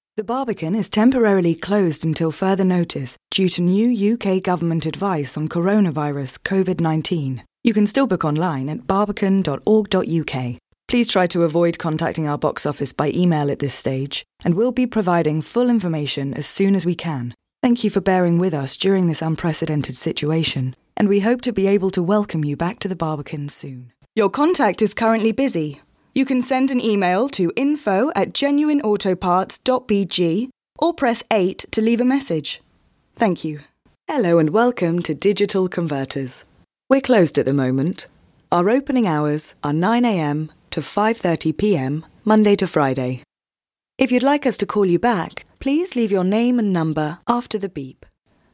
The Barbican is temporarily closed until further notice due to new UK government advice on coronavirus COVID-19. You can still book online at barbican.org.uk. Please try to avoid contacting our box office by email at this stage, and we'll be providing full information as soon as we can. Thank you for bearing with us during this unprecedented situation, and we hope to be able to welcome you back to the Barbican soon. Your contact is currently busy. You can send an email to info@genuineautoparts.bg or press 8 to leave a message. Thank you. Hello and welcome to Digital Converters. We're closed at the moment. Our opening hours are 9 a.m. to 5:30 p.m. Monday to Friday. If you'd like us to call you back, please leave your name and number after the beep.